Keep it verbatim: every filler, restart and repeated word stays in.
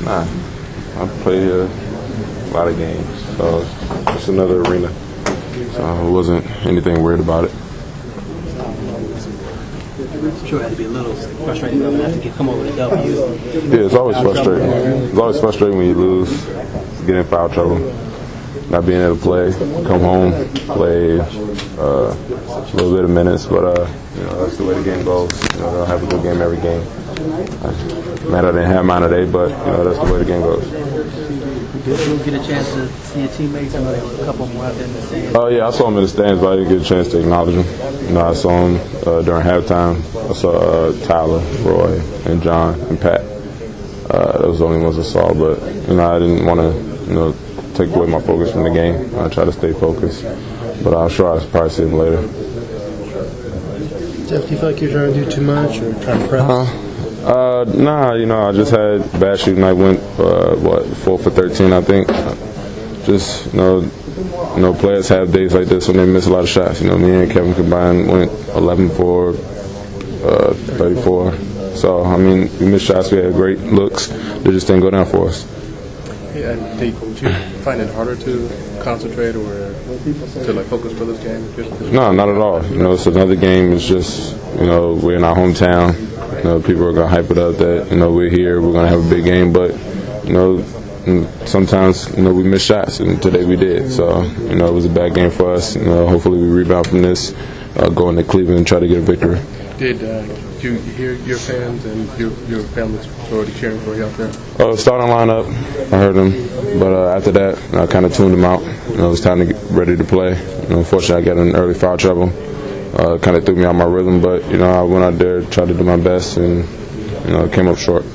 Nah, I played here a lot of games, so it's another arena. So it wasn't anything weird about it. I'm sure it had to be a little frustrating though, after you come over the W. Yeah, it's always frustrating. It's always frustrating when you lose, get in foul trouble, not being able to play, come home, play uh, a little bit of minutes, but uh, you know, that's the way the game goes. You know, they'll have a good game every game. I, man, I didn't have mine today, but you know, that's the way the game goes. Did you get a chance to see your teammates? I know there were a couple more out there in the stands. Oh, yeah, I saw him in the stands, but I didn't get a chance to acknowledge him. You know, I saw him uh, during halftime. I saw uh, Tyler, Roy, and John, and Pat. Uh, those were the only ones I saw, but you know, I didn't want to, you know, take away my focus from the game. I try to stay focused, but I'm sure I'll probably see him later. Jeff, do you feel like you're trying to do too much or trying to press? Uh, uh, nah, you know, I just had bad shooting. I went, uh, what, four for thirteen, I think. Just, you know, you know, players have days like this when they miss a lot of shots. You know, me and Kevin combined went eleven for uh, thirty-four. So, I mean, we missed shots. We had great looks. They just didn't go down for us. Yeah, and did you find it harder to concentrate or to like focus for this game? No, not at all. You know, it's another game. It's just, you know, we're in our hometown. You know, people are gonna hype it up that, you know, we're here. We're gonna have a big game, but you know, sometimes, you know, we miss shots, and today we did. So, you know, it was a bad game for us. You know, hopefully we rebound from this, uh, go into Cleveland and try to get a victory. Did uh, you hear your fans and your your family's already cheering for you out there? Uh, starting lineup, I heard them, but uh, after that, I kind of tuned them out. You know, it was time to get ready to play. You know, unfortunately, I got in early foul trouble. Uh, kind of threw me out my rhythm, but you know, I went out there, tried to do my best, and you know, came up short.